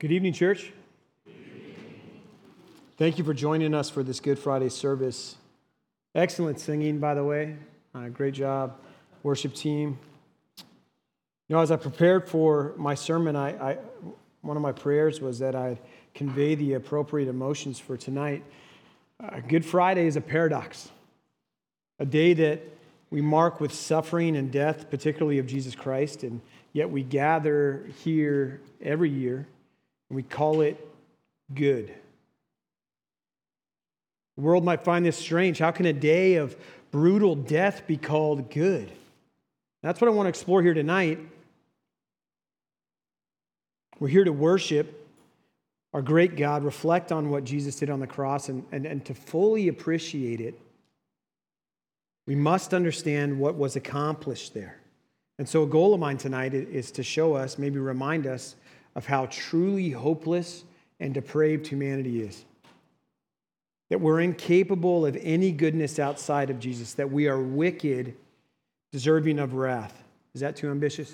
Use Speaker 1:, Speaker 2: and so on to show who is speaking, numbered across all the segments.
Speaker 1: Good evening, church. Thank you for joining us for this Good Friday service. Excellent singing, by the way. Great job, worship team. You know, as I prepared for my sermon, one of my prayers was that I'd convey the appropriate emotions for tonight. Good Friday is a paradox, a day that we mark with suffering and death, particularly of Jesus Christ, and yet we gather here every year. We call it good. The world might find this strange. How can a day of brutal death be called good? That's what I want to explore here tonight. We're here to worship our great God, reflect on what Jesus did on the cross, and to fully appreciate it, we must understand what was accomplished there. And so a goal of mine tonight is to show us, maybe remind us, of how truly hopeless and depraved humanity is. That we're incapable of any goodness outside of Jesus, that we are wicked, deserving of wrath. Is that too ambitious?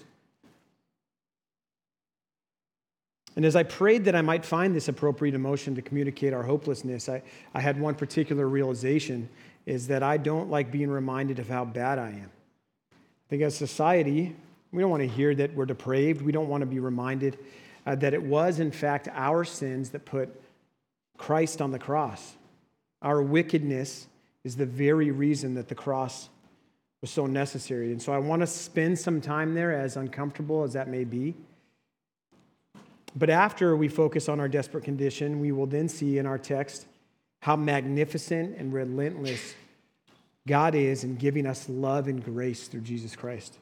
Speaker 1: And as I prayed that I might find this appropriate emotion to communicate our hopelessness, I had one particular realization, is that I don't like being reminded of how bad I am. I think as society, we don't want to hear that we're depraved. We don't want to be reminded that it was, in fact, our sins that put Christ on the cross. Our wickedness is the very reason that the cross was so necessary. And so I want to spend some time there, as uncomfortable as that may be. But after we focus on our desperate condition, we will then see in our text how magnificent and relentless God is in giving us love and grace through Jesus Christ.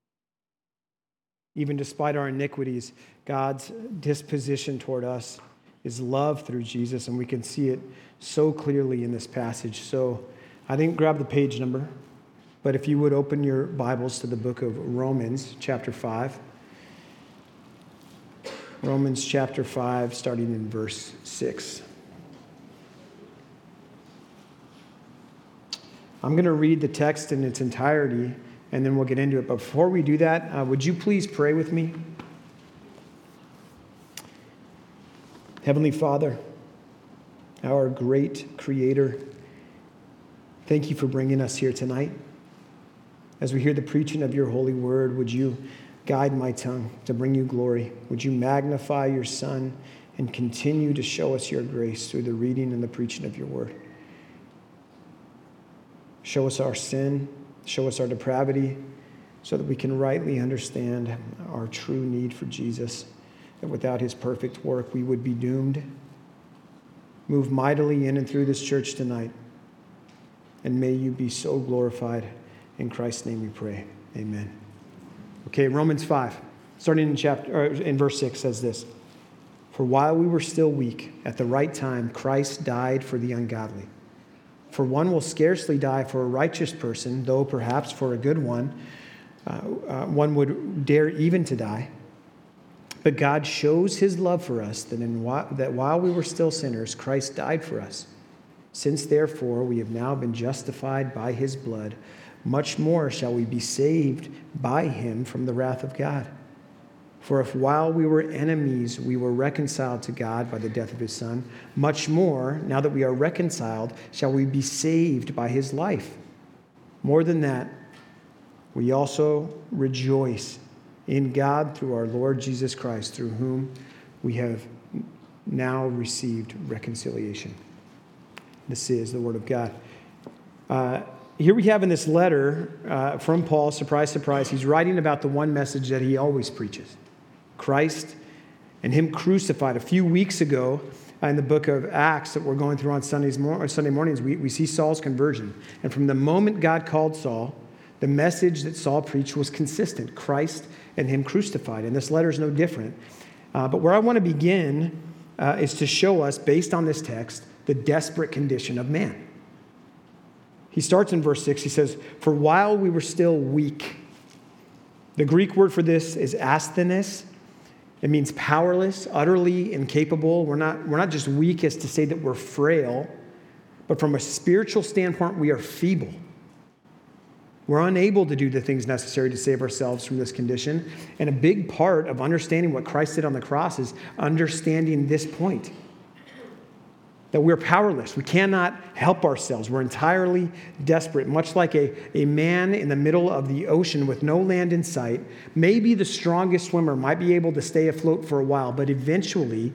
Speaker 1: Even despite our iniquities, God's disposition toward us is love through Jesus, and we can see it so clearly in this passage. So I didn't grab the page number, but if you would open your Bibles to the book of Romans, chapter 5. Romans chapter 5, starting in verse 6. I'm going to read the text in its entirety, and then we'll get into it. But before we do that, would you please pray with me? Heavenly Father, our great Creator, thank you for bringing us here tonight. As we hear the preaching of your holy word, would you guide my tongue to bring you glory? Would you magnify your Son and continue to show us your grace through the reading and the preaching of your word? Show us our sin. Show us our depravity so that we can rightly understand our true need for Jesus, that without his perfect work we would be doomed. Move mightily in and through this church tonight, and may you be so glorified. In Christ's name we pray. Amen. Okay, Romans 5, starting in verse 6 says this: For while we were still weak, at the right time Christ died for the ungodly. For one will scarcely die for a righteous person, though perhaps for a good one, one would dare even to die. But God shows his love for us, that while we were still sinners, Christ died for us. Since therefore we have now been justified by his blood, much more shall we be saved by him from the wrath of God. For if while we were enemies, we were reconciled to God by the death of his Son, much more, now that we are reconciled, shall we be saved by his life. More than that, we also rejoice in God through our Lord Jesus Christ, through whom we have now received reconciliation. This is the word of God. Here we have in this letter from Paul, surprise, surprise, he's writing about the one message that he always preaches: Christ and him crucified. A few weeks ago in the book of Acts that we're going through on Sunday mornings, we see Saul's conversion. And from the moment God called Saul, the message that Saul preached was consistent: Christ and him crucified. And this letter is no different. But where I want to begin is to show us, based on this text, the desperate condition of man. He starts in verse 6. He says, For while we were still weak. The Greek word for this is asthenes. It means powerless, utterly incapable. We're not just weak as to say that we're frail, but from a spiritual standpoint, we are feeble. We're unable to do the things necessary to save ourselves from this condition. And a big part of understanding what Christ did on the cross is understanding this point, that we're powerless. We cannot help ourselves. We're entirely desperate. Much like a man in the middle of the ocean with no land in sight, maybe the strongest swimmer might be able to stay afloat for a while, but eventually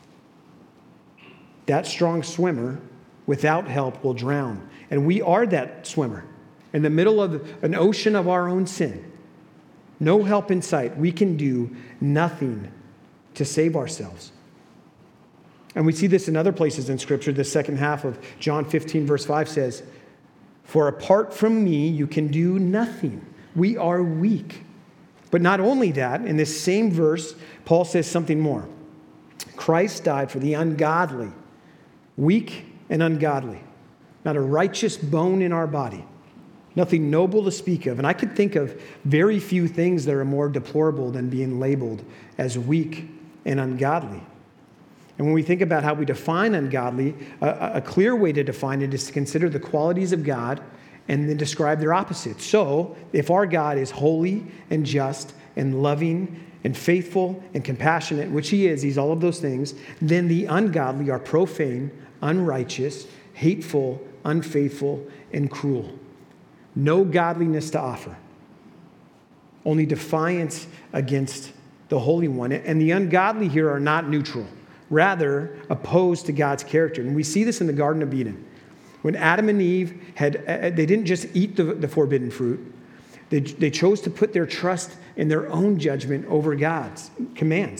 Speaker 1: that strong swimmer without help will drown. And we are that swimmer in the middle of an ocean of our own sin. No help in sight. We can do nothing to save ourselves. And we see this in other places in Scripture. The second half of John 15, verse 5 says, "For apart from me, you can do nothing." We are weak. But not only that, in this same verse, Paul says something more. Christ died for the ungodly, weak and ungodly. Not a righteous bone in our body. Nothing noble to speak of. And I could think of very few things that are more deplorable than being labeled as weak and ungodly. And when we think about how we define ungodly, a clear way to define it is to consider the qualities of God and then describe their opposites. So, if our God is holy and just and loving and faithful and compassionate, which He is, He's all of those things, then the ungodly are profane, unrighteous, hateful, unfaithful, and cruel. No godliness to offer. Only defiance against the Holy One. And the ungodly here are not neutral. Rather, opposed to God's character. And we see this in the Garden of Eden. When Adam and Eve they didn't just eat the forbidden fruit. They chose to put their trust in their own judgment over God's commands.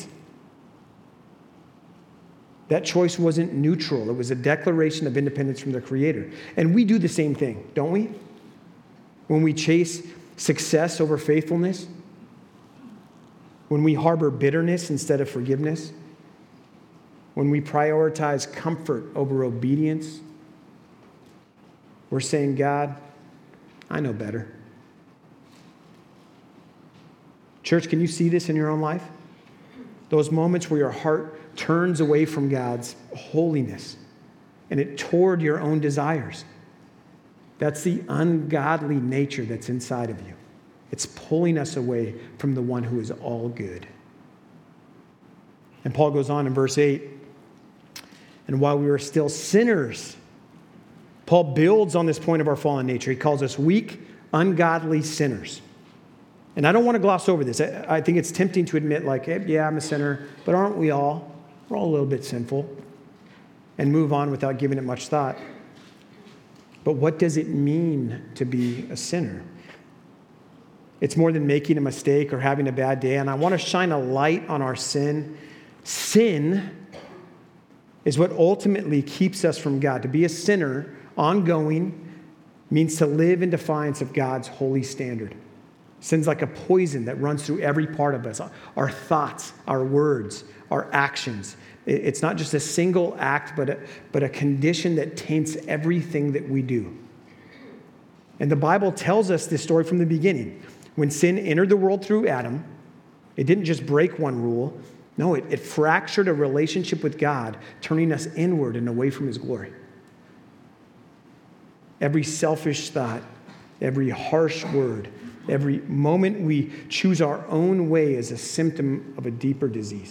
Speaker 1: That choice wasn't neutral. It was a declaration of independence from the Creator. And we do the same thing, don't we? When we chase success over faithfulness. When we harbor bitterness instead of forgiveness. When we prioritize comfort over obedience, we're saying, God, I know better. Church, can you see this in your own life? Those moments where your heart turns away from God's holiness and it toward your own desires. That's the ungodly nature that's inside of you. It's pulling us away from the one who is all good. And Paul goes on in verse 8, and while we were still sinners, Paul builds on this point of our fallen nature. He calls us weak, ungodly sinners. And I don't want to gloss over this. I think it's tempting to admit, like, hey, yeah, I'm a sinner, but aren't we all? We're all a little bit sinful. And move on without giving it much thought. But what does it mean to be a sinner? It's more than making a mistake or having a bad day. And I want to shine a light on our sin. Sin is what ultimately keeps us from God. To be a sinner, ongoing, means to live in defiance of God's holy standard. Sin's like a poison that runs through every part of us. Our thoughts, our words, our actions. It's not just a single act, but a condition that taints everything that we do. And the Bible tells us this story from the beginning. When sin entered the world through Adam, it didn't just break one rule. No, it fractured a relationship with God, turning us inward and away from His glory. Every selfish thought, every harsh word, every moment we choose our own way is a symptom of a deeper disease.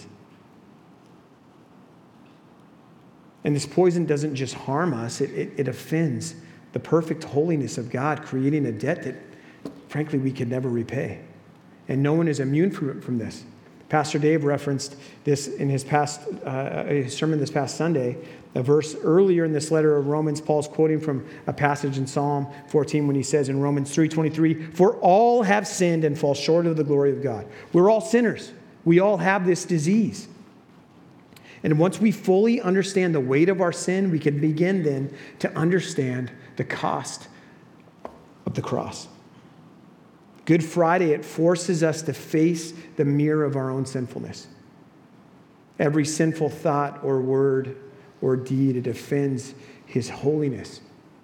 Speaker 1: And this poison doesn't just harm us, it offends the perfect holiness of God, creating a debt that, frankly, we could never repay. And no one is immune from this. Pastor Dave referenced this in his sermon this past Sunday. A verse earlier in this letter of Romans, Paul's quoting from a passage in Psalm 14 when he says in Romans 3:23, "For all have sinned and fall short of the glory of God." We're all sinners. We all have this disease. And once we fully understand the weight of our sin, we can begin then to understand the cost of the cross. Good Friday, it forces us to face the mirror of our own sinfulness. Every sinful thought or word or deed, it offends His holiness.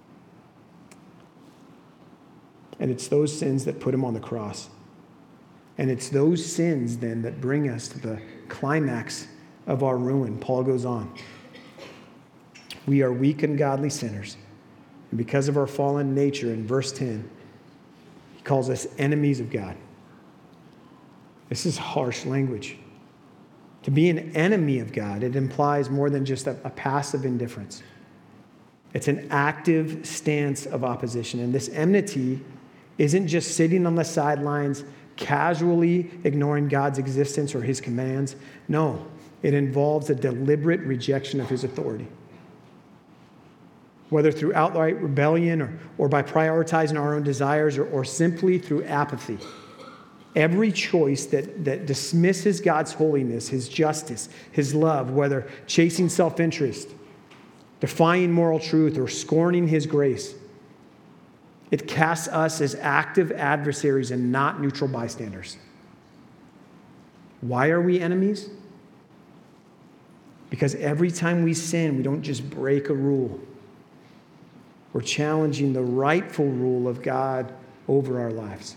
Speaker 1: And it's those sins that put Him on the cross. And it's those sins then that bring us to the climax of our ruin. Paul goes on. We are weak and godly sinners. And because of our fallen nature, in verse 10, He calls us enemies of God. This is harsh language. To be an enemy of God, it implies more than just a passive indifference. It's an active stance of opposition. And this enmity isn't just sitting on the sidelines, casually ignoring God's existence or his commands. No, it involves a deliberate rejection of his authority. Whether through outright rebellion or by prioritizing our own desires or simply through apathy. Every choice that dismisses God's holiness, his justice, his love, whether chasing self-interest, defying moral truth, or scorning his grace, it casts us as active adversaries and not neutral bystanders. Why are we enemies? Because every time we sin, we don't just break a rule. We're challenging the rightful rule of God over our lives.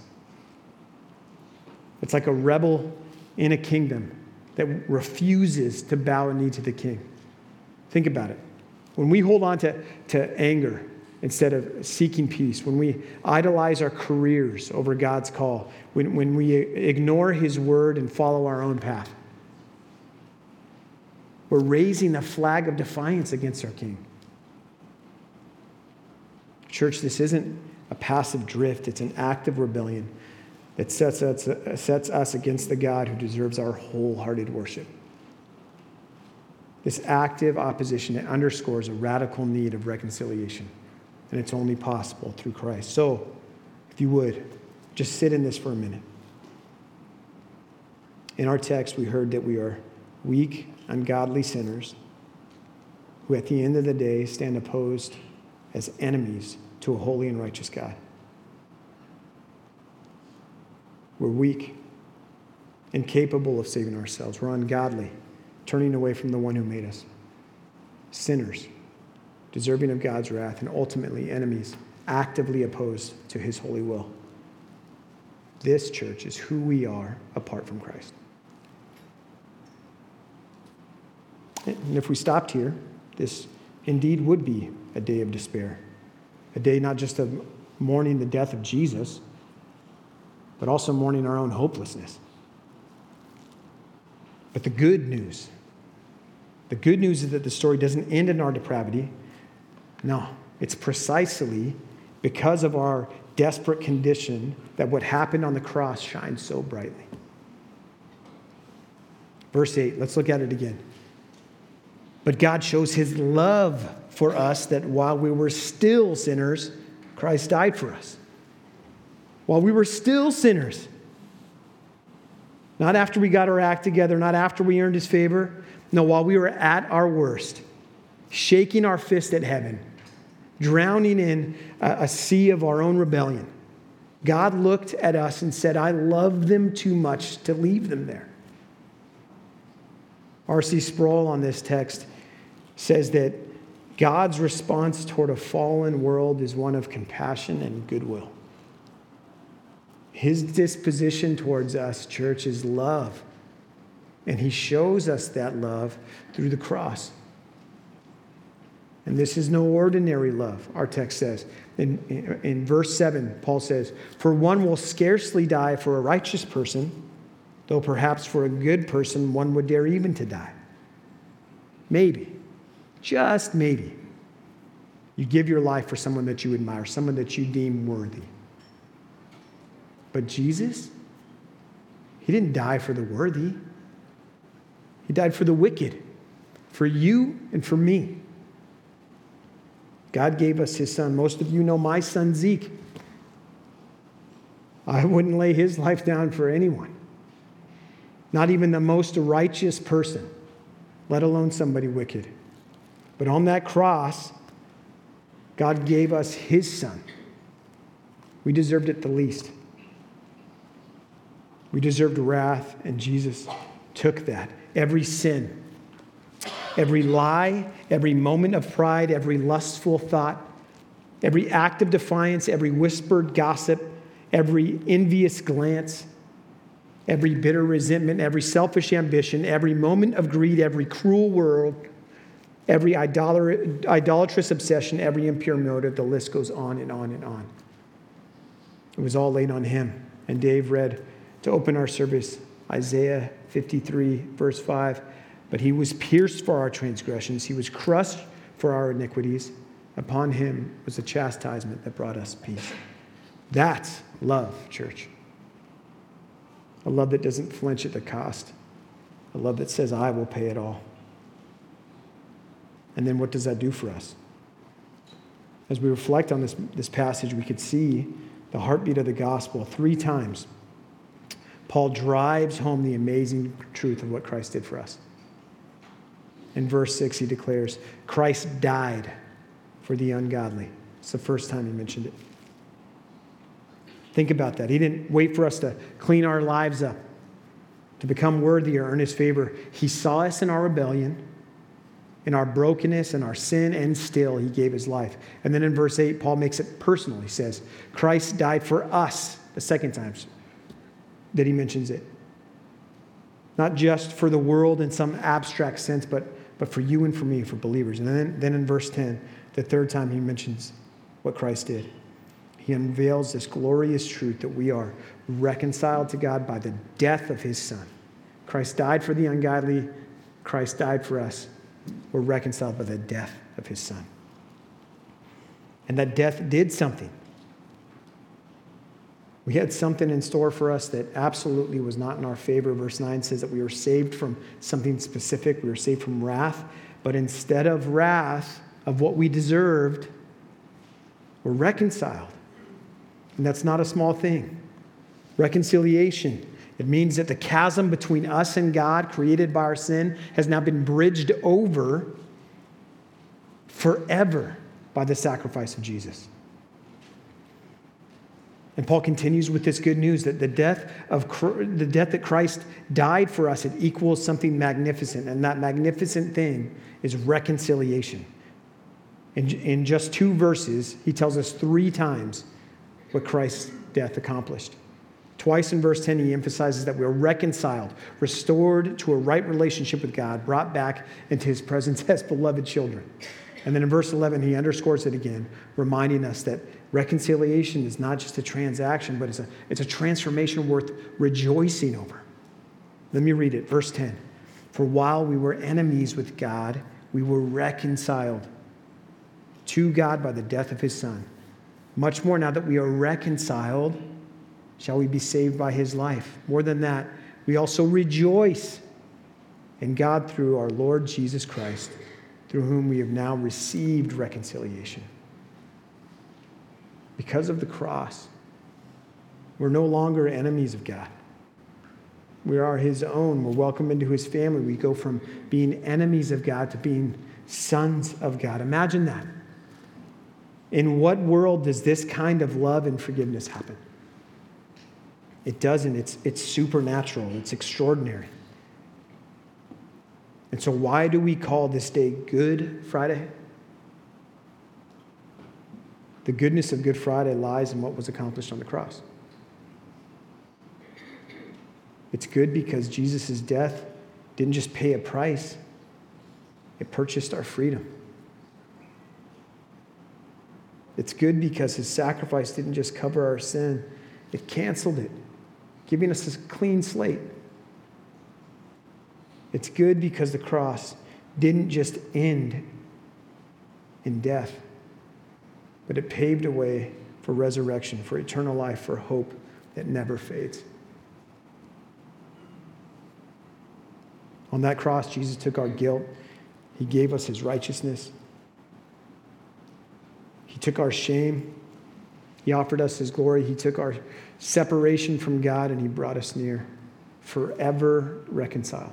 Speaker 1: It's like a rebel in a kingdom that refuses to bow a knee to the king. Think about it. When we hold on to anger instead of seeking peace, when we idolize our careers over God's call, when we ignore his word and follow our own path, we're raising a flag of defiance against our king. Church, this isn't a passive drift. It's an active rebellion that sets us against the God who deserves our wholehearted worship. This active opposition, it underscores a radical need of reconciliation, and it's only possible through Christ. So, if you would, just sit in this for a minute. In our text, we heard that we are weak, ungodly sinners who at the end of the day stand opposed as enemies to a holy and righteous God. We're weak, incapable of saving ourselves. We're ungodly, turning away from the one who made us. Sinners, deserving of God's wrath, and ultimately enemies, actively opposed to his holy will. This, church, is who we are apart from Christ. And if we stopped here, this indeed would be a day of despair. A day not just of mourning the death of Jesus, but also mourning our own hopelessness. But the good news is that the story doesn't end in our depravity. No, it's precisely because of our desperate condition that what happened on the cross shines so brightly. Verse 8, let's look at it again. But God shows his love for us that while we were still sinners, Christ died for us. While we were still sinners. Not after we got our act together, not after we earned his favor. No, while we were at our worst, shaking our fist at heaven, drowning in a sea of our own rebellion. God looked at us and said, I love them too much to leave them there. R.C. Sproul on this text says that God's response toward a fallen world is one of compassion and goodwill. His disposition towards us, church, is love. And he shows us that love through the cross. And this is no ordinary love, our text says. In verse 7, Paul says, for one will scarcely die for a righteous person, though perhaps for a good person one would dare even to die. Maybe, just maybe, you give your life for someone that you admire, someone that you deem worthy. But Jesus, he didn't die for the worthy. He died for the wicked, for you and for me. God gave us his son. Most of you know my son, Zeke. I wouldn't lay his life down for anyone. Not even the most righteous person, let alone somebody wicked. But on that cross, God gave us his son. We deserved it the least. We deserved wrath, and Jesus took that. Every sin, every lie, every moment of pride, every lustful thought, every act of defiance, every whispered gossip, every envious glance, every bitter resentment, every selfish ambition, every moment of greed, every cruel word, every idolatrous obsession, every impure motive, the list goes on and on and on. It was all laid on him. And Dave read, to open our service, Isaiah 53, verse 5. But he was pierced for our transgressions. He was crushed for our iniquities. Upon him was the chastisement that brought us peace. That's love, church. A love that doesn't flinch at the cost. A love that says, I will pay it all. And then what does that do for us? As we reflect on this passage, we could see the heartbeat of the gospel 3 times. Paul drives home the amazing truth of what Christ did for us. In verse 6, he declares, Christ died for the ungodly. It's the first time he mentioned it. Think about that. He didn't wait for us to clean our lives up, to become worthy or earn his favor. He saw us in our rebellion, in our brokenness and our sin, and still he gave his life. And then in verse 8, Paul makes it personal. He says, Christ died for us, the second time that he mentions it. Not just for the world in some abstract sense, but for you and for me, for believers. And then in verse 10, the third time he mentions what Christ did. He unveils this glorious truth that we are reconciled to God by the death of his Son. Christ died for the ungodly. Christ died for us. We're reconciled by the death of his Son. And that death did something. We had something in store for us that absolutely was not in our favor. Verse 9 says that we were saved from something specific. We were saved from wrath. But instead of wrath, of what we deserved, we're reconciled. And that's not a small thing. Reconciliation. It means that the chasm between us and God, created by our sin, has now been bridged over forever by the sacrifice of Jesus. And Paul continues with this good news that the death that Christ died for us, it equals something magnificent. And that magnificent thing is reconciliation. In just 2 verses, he tells us 3 times what Christ's death accomplished. Twice in verse 10, he emphasizes that we are reconciled, restored to a right relationship with God, brought back into his presence as beloved children. And then in verse 11, he underscores it again, reminding us that reconciliation is not just a transaction, but it's a transformation worth rejoicing over. Let me read it, verse 10. For while we were enemies with God, we were reconciled to God by the death of his Son. Much more now that we are reconciled, shall we be saved by his life. More than that, we also rejoice in God through our Lord Jesus Christ, through whom we have now received reconciliation. Because of the cross, we're no longer enemies of God. We are his own. We're welcomed into his family. We go from being enemies of God to being sons of God. Imagine that. In what world does this kind of love and forgiveness happen? It doesn't. It's supernatural. It's extraordinary. And so why do we call this day Good Friday? The goodness of Good Friday lies in what was accomplished on the cross. It's good because Jesus' death didn't just pay a price. It purchased our freedom. It's good because his sacrifice didn't just cover our sin. It canceled it, giving us a clean slate. It's good because the cross didn't just end in death, but it paved a way for resurrection, for eternal life, for hope that never fades. On that cross, Jesus took our guilt. He gave us his righteousness. He took our shame. He offered us his glory. He took our separation from God and he brought us near, forever reconciled.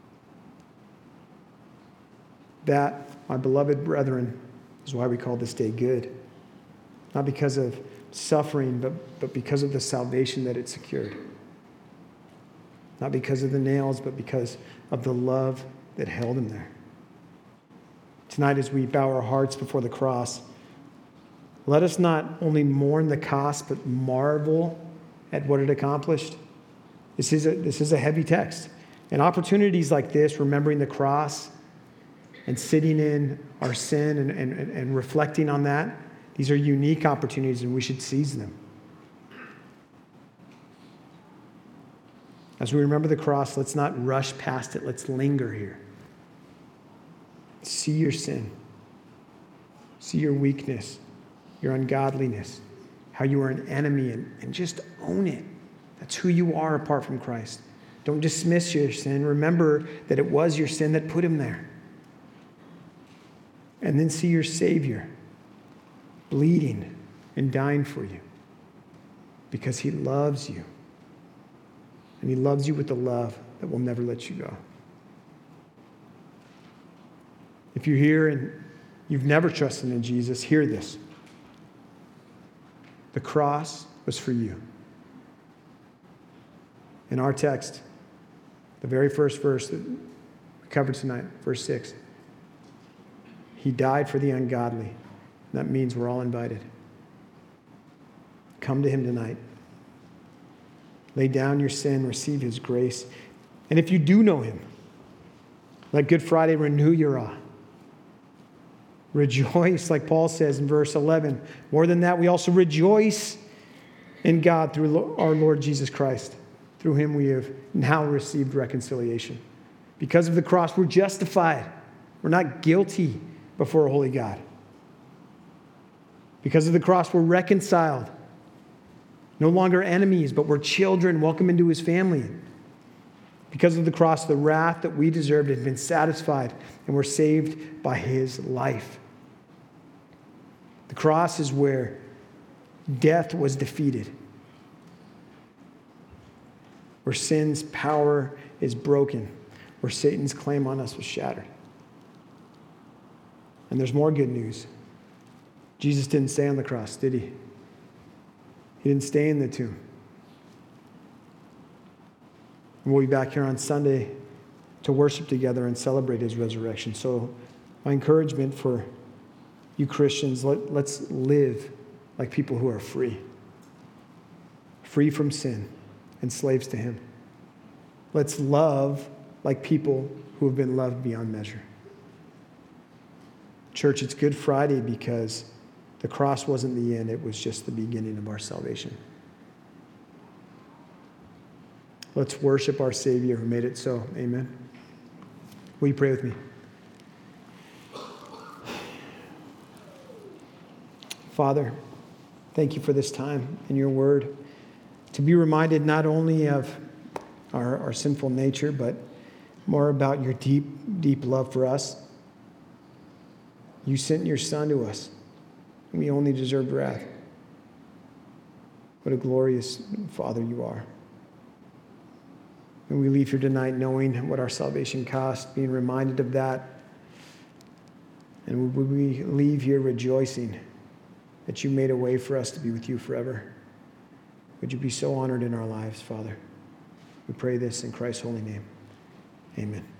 Speaker 1: That, my beloved brethren, is why we call this day good. Not because of suffering, but because of the salvation that it secured. Not because of the nails, but because of the love that held him there. Tonight, as we bow our hearts before the cross, let us not only mourn the cost, but marvel at what it accomplished. This is a heavy text. And opportunities like this, remembering the cross and sitting in our sin and reflecting on that, these are unique opportunities and we should seize them. As we remember the cross, let's not rush past it. Let's linger here. See your sin. See your weakness, your ungodliness, how you are an enemy, and just own it. That's who you are apart from Christ. Don't dismiss your sin. Remember that it was your sin that put him there. And then see your Savior bleeding and dying for you because he loves you. And he loves you with a love that will never let you go. If you're here and you've never trusted in Jesus, hear this. The cross was for you. In our text, the very first verse that we covered tonight, verse 6, he died for the ungodly. That means we're all invited. Come to him tonight. Lay down your sin, receive his grace. And if you do know him, let Good Friday renew your awe. Rejoice, like Paul says in verse 11. More than that, we also rejoice in God through our Lord Jesus Christ. Through him we have now received reconciliation. Because of the cross, we're justified. We're not guilty before a holy God. Because of the cross, we're reconciled. No longer enemies, but we're children, welcome into his family. Because of the cross, the wrath that we deserved had been satisfied, and we're saved by his life. The cross is where death was defeated, where sin's power is broken, where Satan's claim on us was shattered. And there's more good news. Jesus didn't stay on the cross, did he? He didn't stay in the tomb. And we'll be back here on Sunday to worship together and celebrate his resurrection. So my encouragement for you Christians, let's live like people who are free. Free from sin and slaves to him. Let's love like people who have been loved beyond measure. Church, it's Good Friday because the cross wasn't the end, it was just the beginning of our salvation. Let's worship our Savior who made it so. Amen. Will you pray with me? Father, thank you for this time in your word to be reminded not only of our sinful nature, but more about your deep, deep love for us. You sent your Son to us. We only deserved wrath. What a glorious Father you are. And we leave here tonight knowing what our salvation cost, being reminded of that. And we leave here rejoicing that you made a way for us to be with you forever. Would you be so honored in our lives, Father? We pray this in Christ's holy name. Amen.